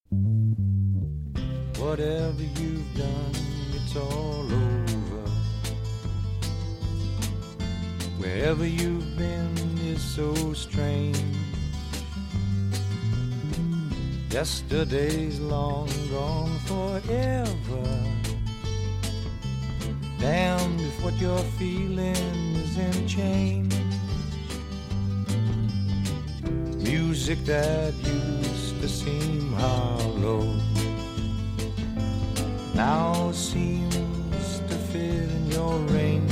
Whatever you've done, it's all over. Wherever you've been is so strange. Yesterday's long gone forever. Damned if what you're feeling isn't change. Music that used to seem hollow now seems to fit in your range.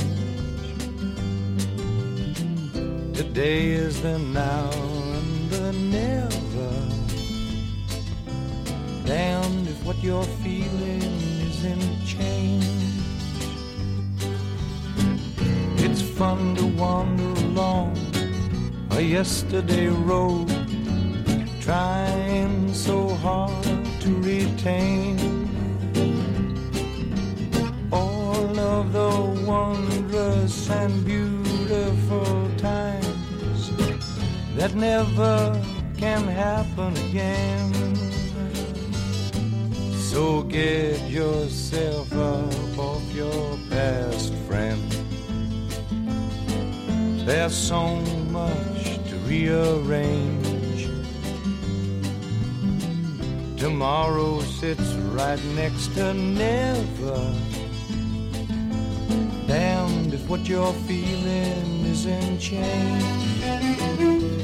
Today is the now and the never. Damned if what you're feeling isn't change. It's fun to wander along a yesterday road, trying so hard to retain all of the wondrous and beautiful times that never can happen again. So get yourself up off your past, friend. There's so much to rearrange. Tomorrow sits right next to never. Damned if what you're feeling isn't change.